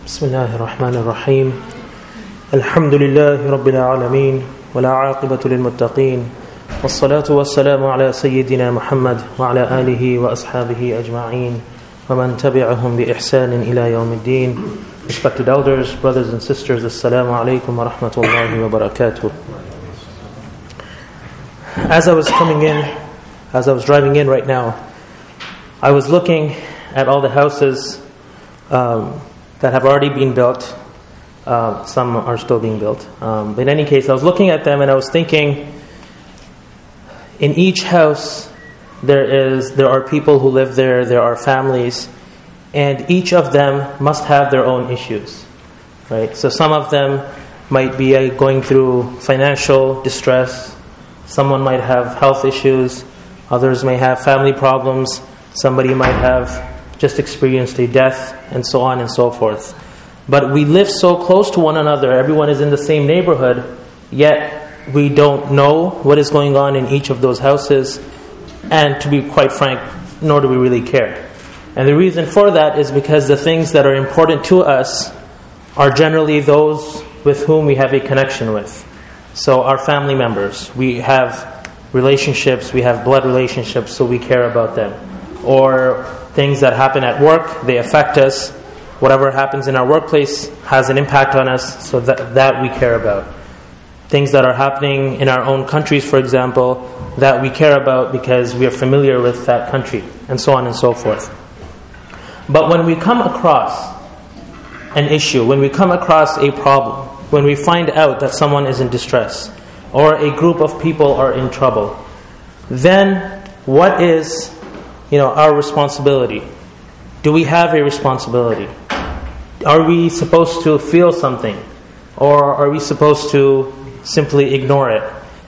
بسم الله الرحمن الرحيم الحمد لله رب العالمين ولا عاقبة للمتقين والصلاة والسلام على سيدنا محمد وعلى آله وأصحابه أجمعين ومن تبعهم بإحسان إلى يوم الدين. Respected elders, brothers and sisters, Assalamu alaikum wa rahmatullahi wa barakatuh. As I was driving in right now, I was looking at all the houses that have already been built. Some are still being built. But in any case, I was looking at them and I was thinking, in each house there are people who live there, there are families, and each of them must have their own issues, right? So some of them might be going through financial distress, someone might have health issues, others may have family problems, somebody might have just experienced a death, and so on and so forth. But we live so close to one another, everyone is in the same neighborhood, yet we don't know what is going on in each of those houses, and to be quite frank, nor do we really care. And the reason for that is because the things that are important to us are generally those with whom we have a connection with. So our family members, we have relationships, we have blood relationships, so we care about them. Or things that happen at work, they affect us. Whatever happens in our workplace has an impact on us, so that we care about. Things that are happening in our own countries, for example, that we care about because we are familiar with that country, and so on and so forth. But when we come across an issue, when we come across a problem, when we find out that someone is in distress, or a group of people are in trouble, then what is our responsibility? Do we have a responsibility? Are we supposed to feel something? Or are we supposed to simply ignore it?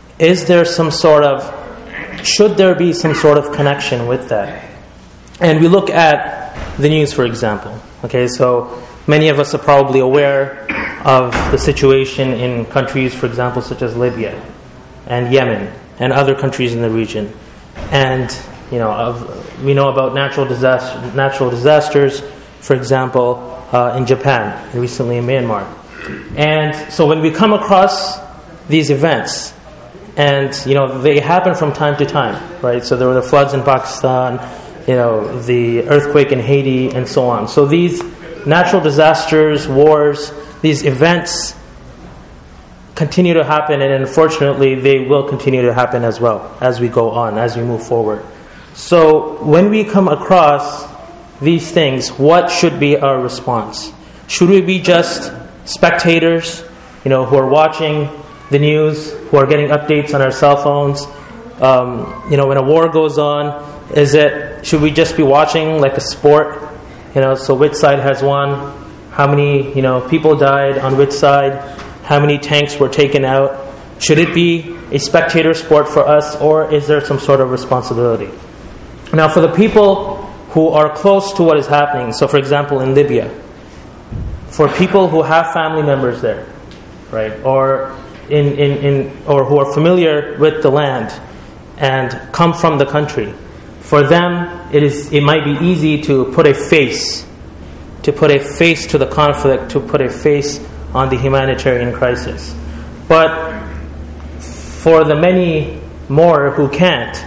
Should there be some sort of connection with that? And we look at the news, for example. Okay, so many of us are probably aware of the situation in countries, for example, such as Libya and Yemen and other countries in the region. And we know about natural disasters, for example, in Japan, and recently in Myanmar. And so when we come across these events, and they happen from time to time, right? So there were the floods in Pakistan, the earthquake in Haiti, and so on. So these natural disasters, wars, these events continue to happen, and unfortunately they will continue to happen as well as we go on, as we move forward. So when we come across these things, what should be our response? Should we be just spectators, who are watching the news, who are getting updates on our cell phones? When a war goes on, should we just be watching like a sport? So which side has won? How many people died on which side? How many tanks were taken out? Should it be a spectator sport for us, or is there some sort of responsibility? Now, for the people who are close to what is happening, so for example in Libya, for people who have family members there, right, or or who are familiar with the land and come from the country, for them it might be easy to put a face to the conflict, to put a face on the humanitarian crisis. But for the many more who can't,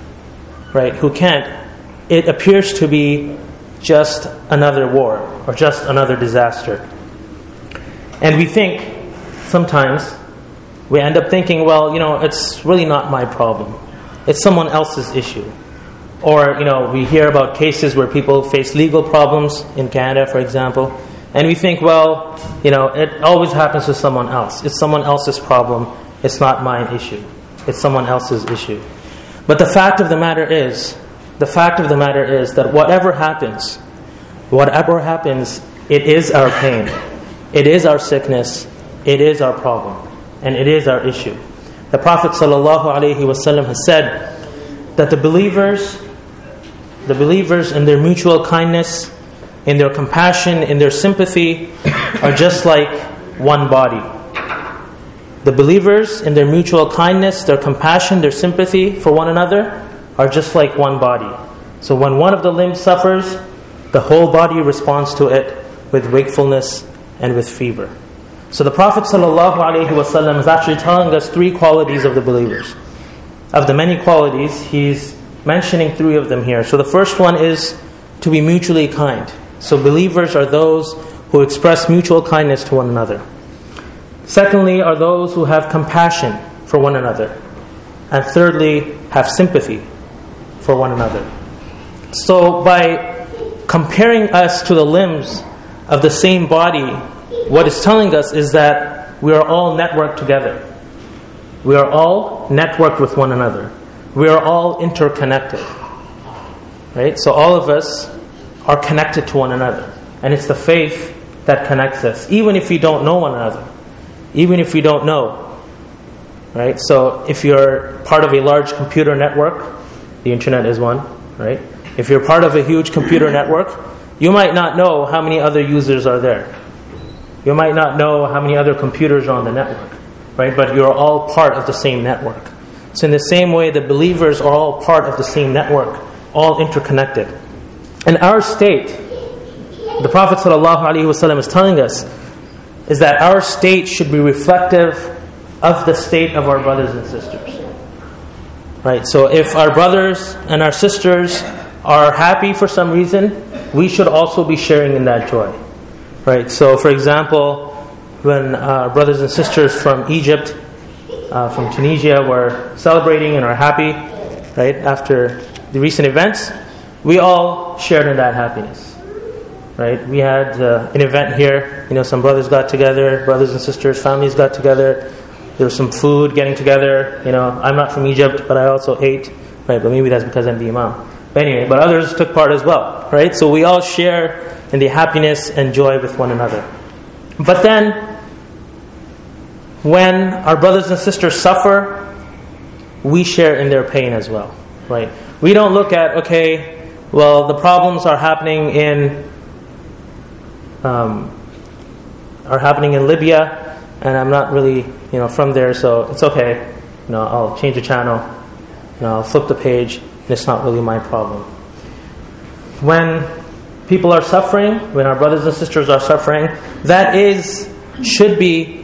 it appears to be just another war or just another disaster. And we think, sometimes, we end up thinking, it's really not my problem. It's someone else's issue. Or, we hear about cases where people face legal problems in Canada, for example, and we think, it always happens to someone else. It's someone else's problem. It's not my issue. It's someone else's issue. But the fact of the matter is that whatever happens, it is our pain. It is our sickness. It is our problem. And it is our issue. The Prophet ﷺ has said that the believers in their mutual kindness, in their compassion, in their sympathy, are just like one body. The believers in their mutual kindness, their compassion, their sympathy for one another are just like one body. So when one of the limbs suffers, the whole body responds to it. with wakefulness, and with fever. So the Prophet ﷺ is actually telling us 3 qualities of the believers. Of the many qualities, he's mentioning 3 of them here. So the first one is to be mutually kind. So believers are those who express mutual kindness to one another. Secondly, are those who have compassion for one another. And thirdly, have sympathy for one another. So by comparing us to the limbs of the same body, what it's telling us is that we are all networked together. We are all networked with one another. We are all interconnected. Right? So all of us are connected to one another. And it's the faith that connects us, even if we don't know one another. Even if we don't know. Right? So if you're part of a large computer network, the internet is one, right? If you're part of a huge computer network, you might not know how many other users are there. You might not know how many other computers are on the network, right? But you're all part of the same network. So in the same way, the believers are all part of the same network, all interconnected. And our state, the Prophet ﷺ is telling us, is that our state should be reflective of the state of our brothers and sisters. Right? So if our brothers and our sisters are happy for some reason, we should also be sharing in that joy. Right? So for example, when our brothers and sisters from Egypt, from Tunisia were celebrating and are happy, right, after the recent events, we all shared in that happiness. Right? We had an event here, some brothers got together, brothers and sisters, families got together. There was some food getting together. I'm not from Egypt, but I also ate. Right? But maybe that's because I'm the imam. But anyway, but others took part as well. Right? So we all share in the happiness and joy with one another. But then, when our brothers and sisters suffer, we share in their pain as well. Right? We don't look at, the problems are happening in Libya, and I'm not really from there, so it's okay. I'll change the channel. I'll flip the page, and it's not really my problem. When people are suffering, when our brothers and sisters are suffering, that should be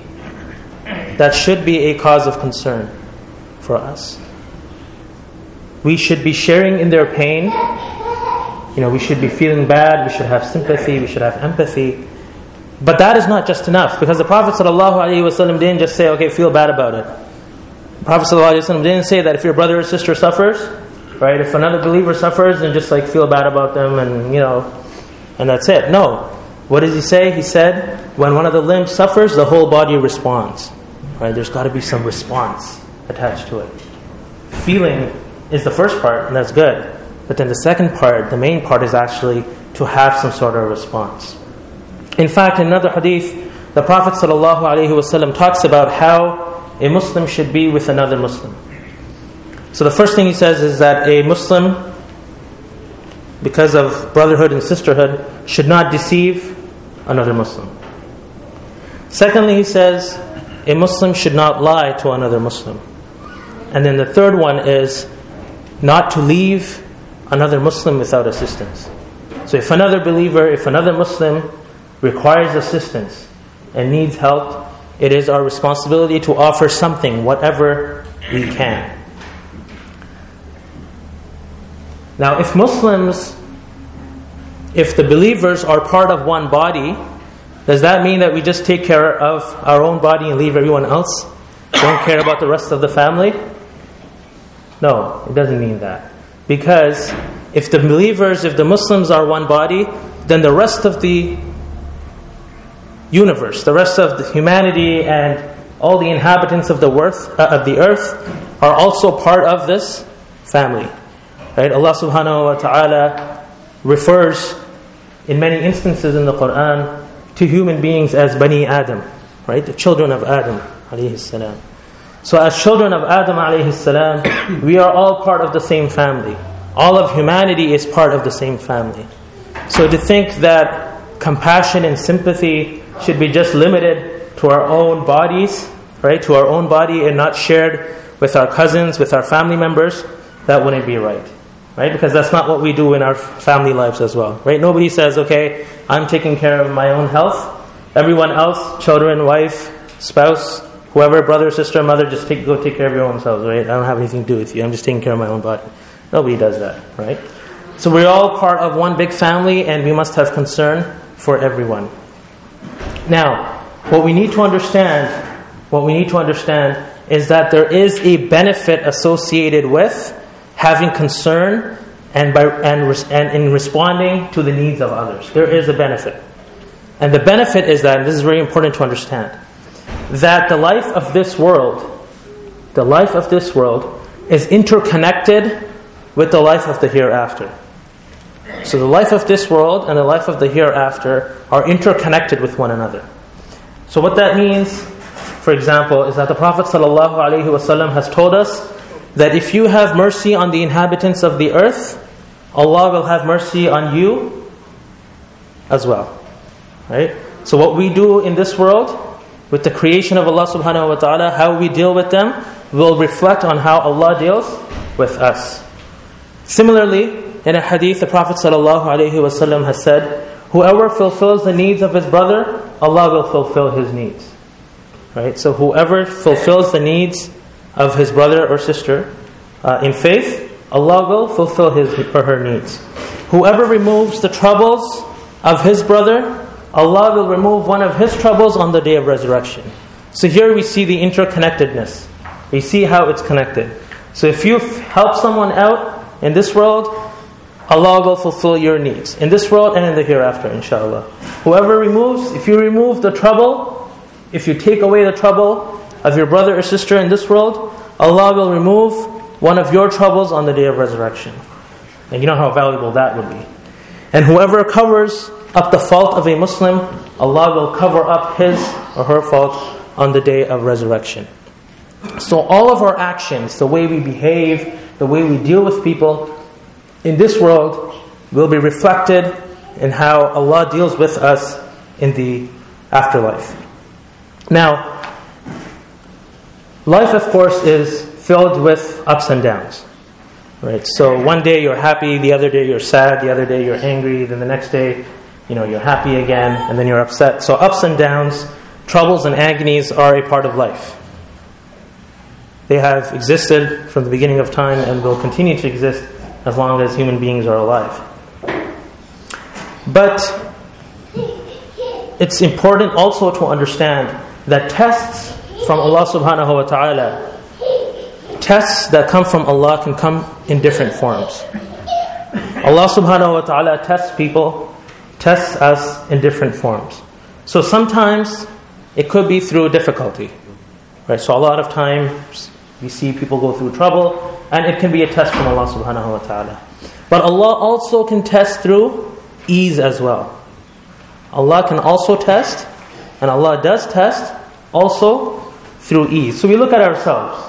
a cause of concern for us. We should be sharing in their pain. We should be feeling bad. We should have sympathy. We should have empathy. But that is not just enough, because the Prophet ﷺ didn't just say, feel bad about it. The Prophet ﷺ didn't say that if your brother or sister suffers, right, if another believer suffers, then just feel bad about them and that's it. No. What does he say? He said, when one of the limbs suffers, the whole body responds. Right? There's got to be some response attached to it. Feeling is the first part, and that's good. But then the second part, the main part, is actually to have some sort of response. In fact, in another hadith, the Prophet ﷺ talks about how a Muslim should be with another Muslim. So the first thing he says is that a Muslim, because of brotherhood and sisterhood, should not deceive another Muslim. Secondly, he says, a Muslim should not lie to another Muslim. And then the third one is not to leave another Muslim without assistance. So if another believer, if another Muslim requires assistance and needs help, it is our responsibility to offer something, whatever we can. Now, if the believers are part of one body, does that mean that we just take care of our own body and leave everyone else? Don't care about the rest of the family? No, it doesn't mean that. Because if the Muslims are one body, then the rest of the universe, the rest of the humanity and all the inhabitants of the earth are also part of this family. Right? Allah subhanahu wa ta'ala refers in many instances in the Quran to human beings as Bani Adam, right? The children of Adam alayhi salam. So as children of Adam alayhi salam, we are all part of the same family. All of humanity is part of the same family. So to think that compassion and sympathy should be just limited to our own bodies, right? To our own body and not shared with our cousins, with our family members, that wouldn't be right. right? Because that's not what we do in our family lives as well, right? Nobody says, okay, I'm taking care of my own health. Everyone else, children, wife, spouse, whoever, brother, sister, mother, just go take care of your own selves, right? I don't have anything to do with you. I'm just taking care of my own body. Nobody does that, right? So we're all part of one big family, and we must have concern for everyone. Now, what we need to understand is that there is a benefit associated with having concern and in responding to the needs of others. There is a benefit. And the benefit is that, and this is very important to understand, that the life of this world is interconnected with the life of the hereafter. So the life of this world and the life of the hereafter are interconnected with one another. So what that means, for example, is that the Prophet ﷺ has told us that if you have mercy on the inhabitants of the earth, Allah will have mercy on you as well. Right? So what we do in this world, with the creation of Allah subhanahu wa ta'ala, how we deal with them, will reflect on how Allah deals with us. Similarly, in a hadith, the Prophet ﷺ has said, whoever fulfills the needs of his brother, Allah will fulfill his needs. Right? So whoever fulfills the needs of his brother or sister in faith, Allah will fulfill his or her needs. Whoever removes the troubles of his brother, Allah will remove one of his troubles on the day of resurrection. So here we see the interconnectedness. We see how it's connected. So if you help someone out in this world, Allah will fulfill your needs in this world and in the hereafter, inshallah. If you remove the trouble, if you take away the trouble of your brother or sister in this world, Allah will remove one of your troubles on the day of resurrection. And you know how valuable that would be. And whoever covers up the fault of a Muslim, Allah will cover up his or her fault on the day of resurrection. So all of our actions, the way we behave, the way we deal with people in this world will be reflected in how Allah deals with us in the afterlife. Now, life of course is filled with ups and downs. Right? So one day you're happy, the other day you're sad, the other day you're angry, then the next day you're happy again, and then you're upset. So ups and downs, troubles and agonies are a part of life. They have existed from the beginning of time and will continue to exist as long as human beings are alive. But it's important also to understand that tests from Allah subhanahu wa ta'ala, tests that come from Allah can come in different forms. Allah subhanahu wa ta'ala tests us in different forms. So sometimes it could be through difficulty. Right? So a lot of times we see people go through trouble, and it can be a test from Allah subhanahu wa ta'ala. But Allah also can test through ease as well. Allah can also test, and Allah does test also through ease. So we look at ourselves.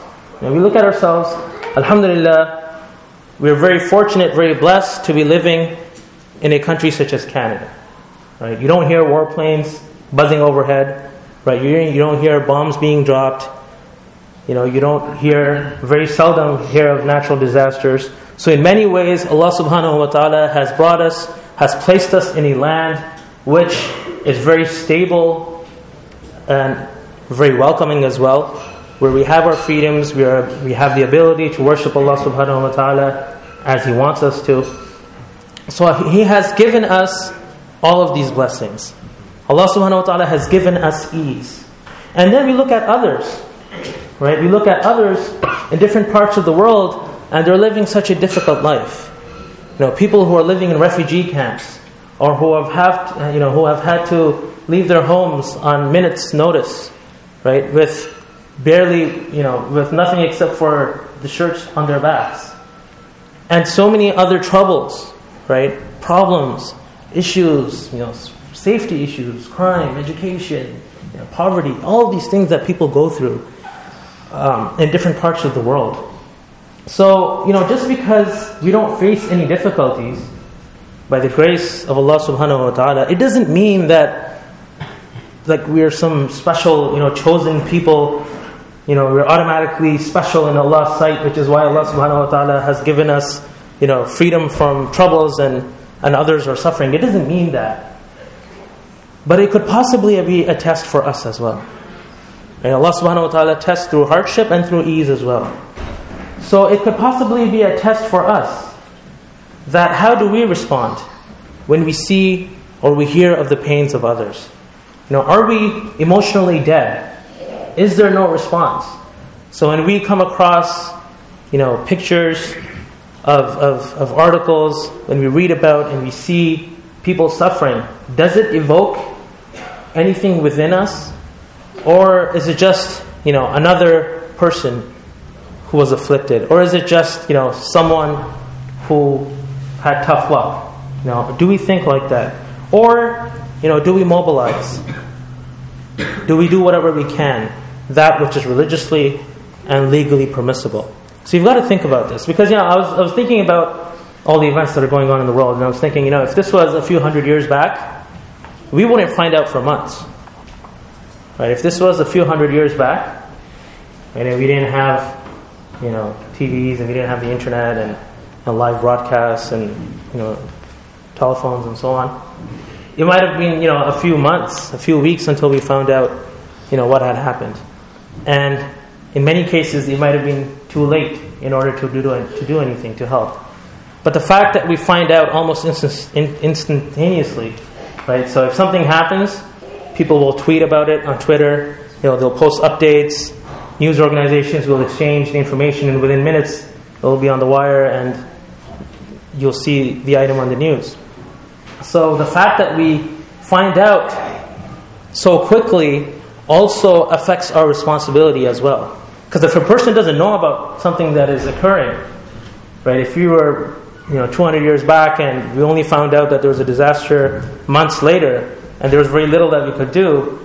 Alhamdulillah, we're very fortunate, very blessed to be living in a country such as Canada. Right? You don't hear warplanes buzzing overhead. Right? You don't hear bombs being dropped. You don't very seldom hear of natural disasters. So in many ways, Allah subhanahu wa ta'ala has placed us in a land which is very stable and very welcoming as well, where we have our freedoms, we have the ability to worship Allah subhanahu wa ta'ala as He wants us to. So He has given us all of these blessings. Allah subhanahu wa ta'ala has given us ease. And then we look at others. Right? We look at others in different parts of the world, and they're living such a difficult life. People who are living in refugee camps, or who have had to leave their homes on minutes' notice, right? With barely, with nothing except for the shirts on their backs, and so many other troubles, right? Problems, issues, safety issues, crime, education, poverty, all these things that people go through. In different parts of the world. So, just because we don't face any difficulties by the grace of Allah subhanahu wa ta'ala, it doesn't mean that we're some special, chosen people, we're automatically special in Allah's sight, which is why Allah subhanahu wa ta'ala has given us freedom from troubles and others are suffering. It doesn't mean that. But it could possibly be a test for us as well. And Allah subhanahu wa ta'ala tests through hardship and through ease as well. So it could possibly be a test for us, that how do we respond when we see or we hear of the pains of others? Are we emotionally dead? Is there no response? So when we come across, pictures of articles, when we read about and we see people suffering, does it evoke anything within us? Or is it just, another person who was afflicted? Or is it just, someone who had tough luck? Do we think like that? Or, do we mobilize? Do we do whatever we can, that which is religiously and legally permissible? So you've got to think about this. Because, I was thinking about all the events that are going on in the world, and I was thinking, if this was a few hundred years back, we wouldn't find out for months. Right? If this was a few hundred years back, and we didn't have, TVs, and we didn't have the internet and live broadcasts and, telephones and so on, it might have been, a few months, a few weeks until we found out, what had happened. And in many cases, it might have been too late in order to do anything to help. But the fact that we find out almost instantaneously, right? So if something happens, people will tweet about it on Twitter. They'll post updates. News organizations will exchange the information, and within minutes, it will be on the wire, and you'll see the item on the news. So the fact that we find out so quickly also affects our responsibility as well. Because if a person doesn't know about something that is occurring, right? If you were, 200 years back and we only found out that there was a disaster months later, and there was very little that we could do,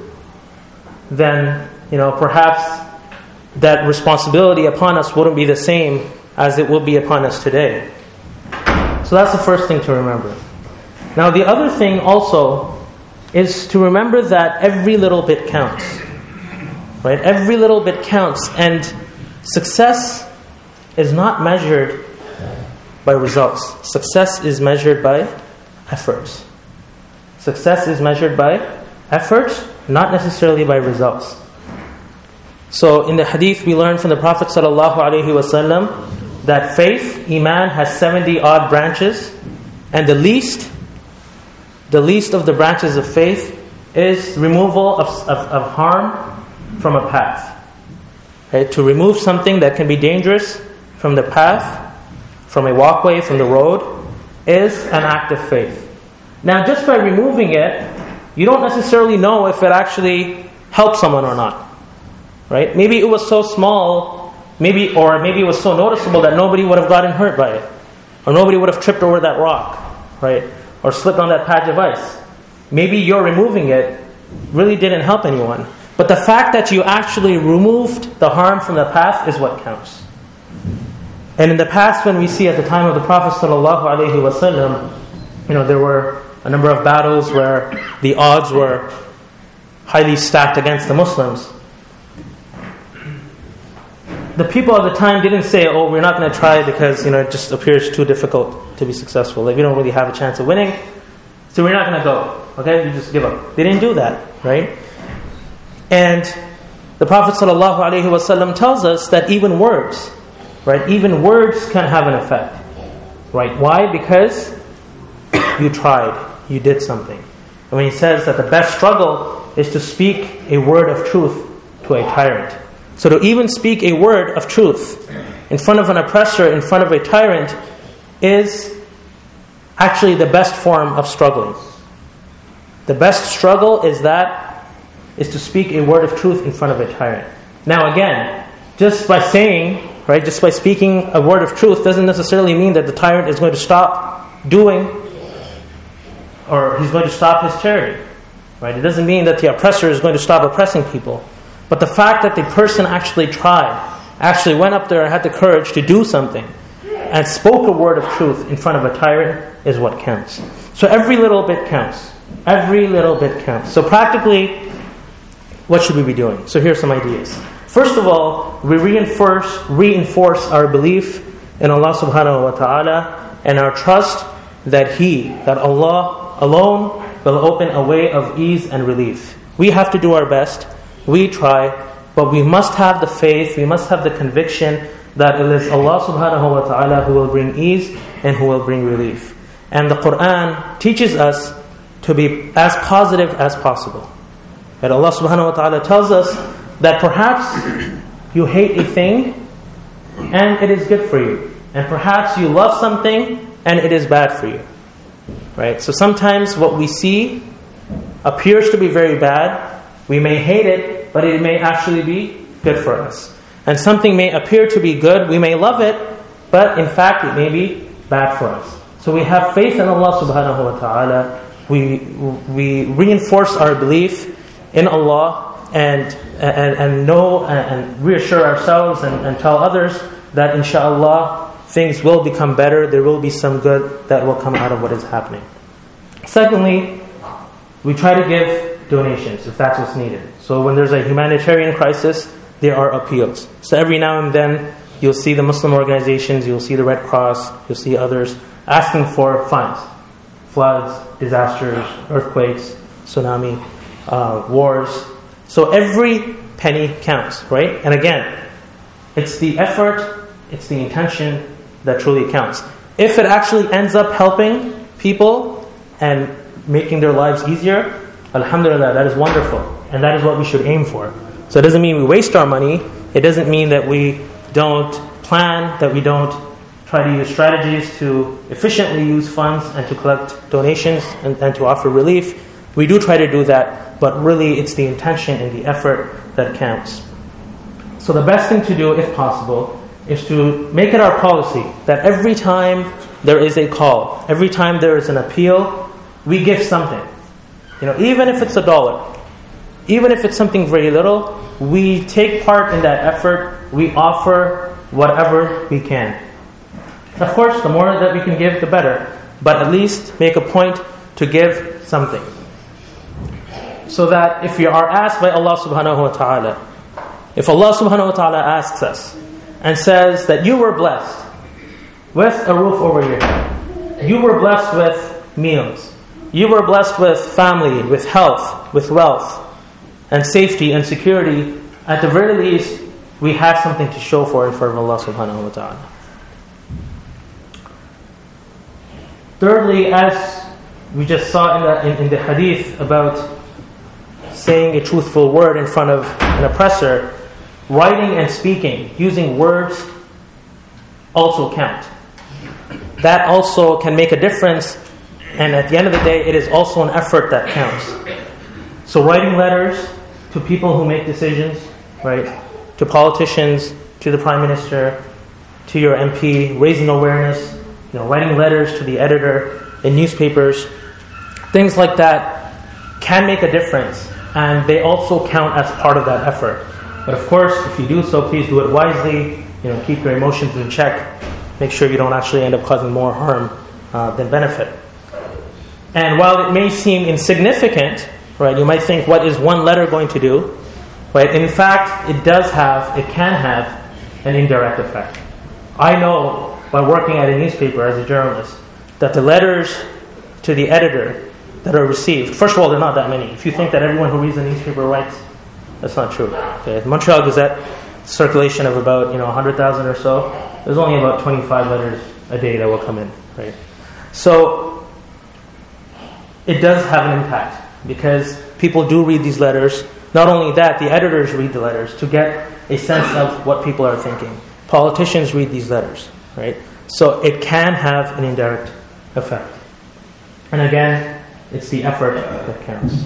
then, perhaps that responsibility upon us wouldn't be the same as it will be upon us today. So that's the first thing to remember. Now, the other thing also is to remember that every little bit counts. Right? Every little bit counts, and success is not measured by results. Success is measured by efforts. Success is measured by efforts, not necessarily by results. So in the hadith we learn from the Prophet ﷺ that faith, iman, has 70 odd branches, and the least of the branches of faith is removal of harm from a path. Right? To remove something that can be dangerous from the path, from a walkway, from the road, is an act of faith. Now, just by removing it, you don't necessarily know if it actually helps someone or not. Right? Maybe it was so small, maybe it was so noticeable that nobody would have gotten hurt by it, or nobody would have tripped over that rock, right? Or slipped on that patch of ice. Maybe your removing it really didn't help anyone. But the fact that you actually removed the harm from the path is what counts. And in the past, when we see at the time of the Prophet ﷺ, there were a number of battles where the odds were highly stacked against the Muslims. The people at the time didn't say, we're not going to try because it just appears too difficult to be successful. Like, we don't really have a chance of winning, so we're not going to go. Okay, you just give up. They didn't do that, right? And the Prophet ﷺ tells us that even words, right? Even words can have an effect, right? Why? Because you tried, you did something. And when he says that the best struggle is to speak a word of truth to a tyrant. So to even speak a word of truth in front of an oppressor, in front of a tyrant, is actually the best form of struggling. The best struggle is to speak a word of truth in front of a tyrant. Now again, just by speaking a word of truth doesn't necessarily mean that the tyrant is going to stop doing, or he's going to stop his charity. Right? It doesn't mean that the oppressor is going to stop oppressing people. But the fact that the person actually tried, actually went up there and had the courage to do something, and spoke a word of truth in front of a tyrant is what counts. So every little bit counts. Every little bit counts. So practically, what should we be doing? So here's some ideas. First of all, we reinforce our belief in Allah subhanahu wa ta'ala, and our trust that Allah alone will open a way of ease and relief. We have to do our best, we try, but we must have the faith, we must have the conviction that it is Allah subhanahu wa ta'ala who will bring ease and who will bring relief. And the Quran teaches us to be as positive as possible. And Allah subhanahu wa ta'ala tells us that perhaps you hate a thing and it is good for you. And perhaps you love something and it is bad for you. Right? So sometimes what we see appears to be very bad. We may hate it, but it may actually be good for us. And something may appear to be good, we may love it, but in fact it may be bad for us. So we have faith in Allah subhanahu wa ta'ala. We reinforce our belief in Allah and know and reassure ourselves and tell others that inshallah things will become better, there will be some good that will come out of what is happening. Secondly, we try to give donations if that's what's needed. So when there's a humanitarian crisis, there are appeals. So every now and then you'll see the Muslim organizations, you'll see the Red Cross, you'll see others asking for funds. Floods, disasters, earthquakes, tsunami, wars. So every penny counts, right? And again, it's the effort, it's the intention that truly counts. If it actually ends up helping people and making their lives easier, alhamdulillah, that is wonderful. And that is what we should aim for. So it doesn't mean we waste our money. It doesn't mean that we don't plan, that we don't try to use strategies to efficiently use funds and to collect donations and to offer relief. We do try to do that, but really it's the intention and the effort that counts. So the best thing to do, if possible, is to make it our policy that every time there is a call, every time there is an appeal, we give something. Even if it's $1, even if it's something very little, we take part in that effort, we offer whatever we can. Of course, the more that we can give, the better. But at least make a point to give something. So that if you are asked by Allah subhanahu wa ta'ala, if Allah subhanahu wa ta'ala asks us and says that you were blessed with a roof over your head, you were blessed with meals, you were blessed with family, with health, with wealth, and safety and security, at the very least, we have something to show for in front of Allah subhanahu wa ta'ala. Thirdly, as we just saw in the hadith about saying a truthful word in front of an oppressor, writing and speaking, using words also count. That also can make a difference, and at the end of the day, it is also an effort that counts. So writing letters to people who make decisions, right? To politicians, to the Prime Minister, to your MP, raising awareness, writing letters to the editor in newspapers, things like that can make a difference, and they also count as part of that effort. But of course, if you do so, please do it wisely. Keep your emotions in check. Make sure you don't actually end up causing more harm than benefit. And while it may seem insignificant, right, you might think, what is one letter going to do? Right? In fact, it can have an indirect effect. I know, by working at a newspaper as a journalist, that the letters to the editor that are received, first of all, they're not that many. If you think that everyone who reads a newspaper writes, that's not true. Okay, the Montreal Gazette, circulation of about 100,000 or so, there's only about 25 letters a day that will come in. Right? So it does have an impact because people do read these letters. Not only that, the editors read the letters to get a sense of what people are thinking. Politicians read these letters, right? So it can have an indirect effect. And again, it's the effort that counts.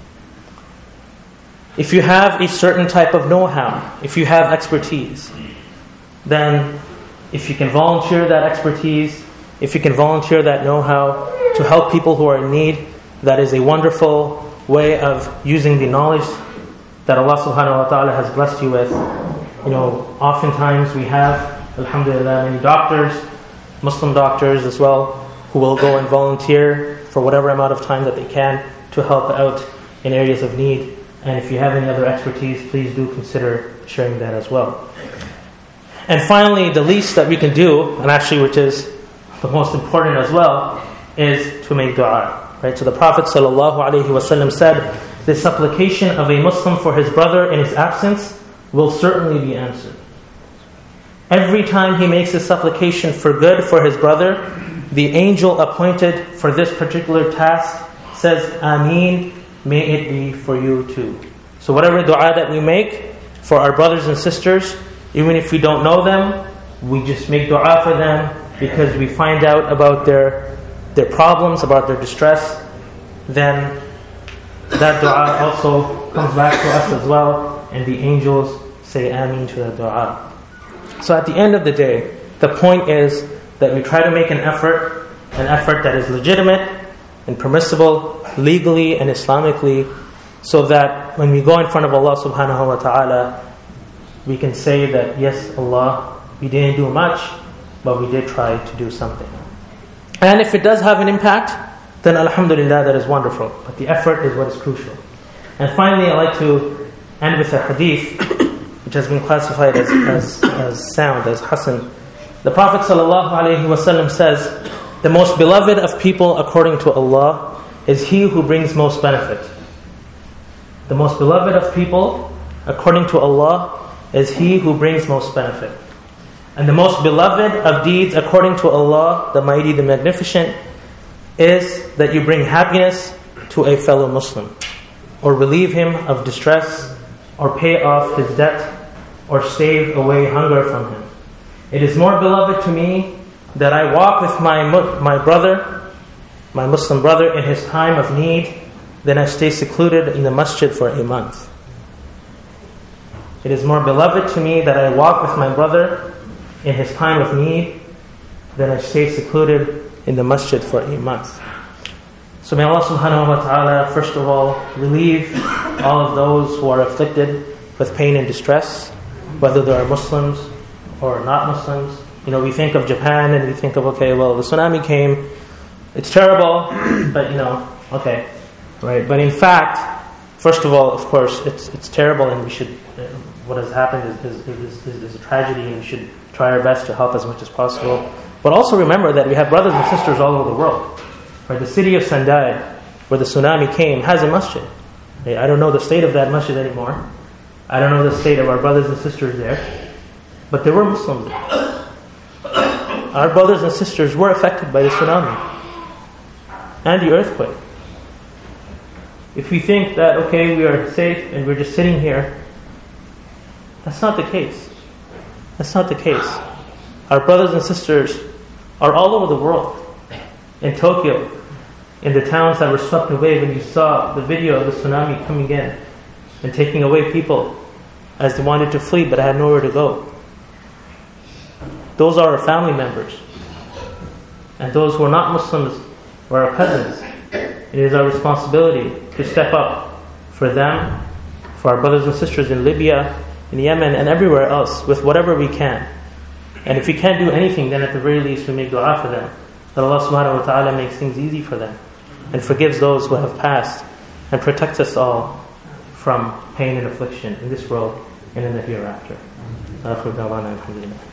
If you have a certain type of know-how, if you have expertise, then if you can volunteer that expertise, if you can volunteer that know-how to help people who are in need, that is a wonderful way of using the knowledge that Allah subhanahu wa ta'ala has blessed you with. Oftentimes we have, alhamdulillah, many doctors, Muslim doctors as well, who will go and volunteer for whatever amount of time that they can to help out in areas of need. And if you have any other expertise, please do consider sharing that as well. And finally, the least that we can do, and actually which is the most important as well, is to make dua. Right? So the Prophet ﷺ said, the supplication of a Muslim for his brother in his absence will certainly be answered. Every time he makes a supplication for good for his brother, the angel appointed for this particular task says, Ameen, may it be for you too. So whatever dua that we make for our brothers and sisters, even if we don't know them, we just make dua for them because we find out about their problems, about their distress, then that dua also comes back to us as well, and the angels say Ameen to that dua. So at the end of the day, the point is that we try to make an effort that is legitimate and permissible, legally and Islamically, so that when we go in front of Allah subhanahu wa ta'ala, we can say that, yes, Allah, we didn't do much, but we did try to do something. And if it does have an impact, then alhamdulillah, that is wonderful. But the effort is what is crucial. And finally, I'd like to end with a hadith, which has been classified as sound, as hasan. The Prophet ﷺ says, the most beloved of people according to Allah is he who brings most benefit. The most beloved of people according to Allah is he who brings most benefit. And the most beloved of deeds according to Allah, the Mighty, the Magnificent, is that you bring happiness to a fellow Muslim, or relieve him of distress, or pay off his debt, or save away hunger from him. It is more beloved to me that I walk with my brother, my Muslim brother, in his time of need, than I stay secluded in the masjid for a month. It is more beloved to me that I walk with my brother in his time of need than I stay secluded in the masjid for a month. So may Allah subhanahu wa ta'ala first of all relieve all of those who are afflicted with pain and distress, whether they are Muslims or not Muslims. You know, we think of Japan and we think of, okay, well, the tsunami came, it's terrible, but okay, right? But in fact, first of all, of course, it's terrible, and we should, what has happened is a tragedy, and we should try our best to help as much as possible. But also remember that we have brothers and sisters all over the world. Right? The city of Sendai, where the tsunami came, has a masjid. Right? I don't know the state of that masjid anymore. I don't know the state of our brothers and sisters there. But there were Muslims there. Our brothers and sisters were affected by the tsunami and the earthquake. If we think that, okay, we are safe and we're just sitting here, that's not the case. That's not the case. Our brothers and sisters are all over the world. In Tokyo, in the towns that were swept away, when you saw the video of the tsunami coming in and taking away people as they wanted to flee but had nowhere to go. Those are our family members. And those who are not Muslims are our cousins. It is our responsibility to step up for them, for our brothers and sisters in Libya, in Yemen, and everywhere else with whatever we can. And if we can't do anything, then at the very least we make dua for them, that Allah subhanahu wa ta'ala makes things easy for them and forgives those who have passed and protects us all from pain and affliction in this world and in the hereafter.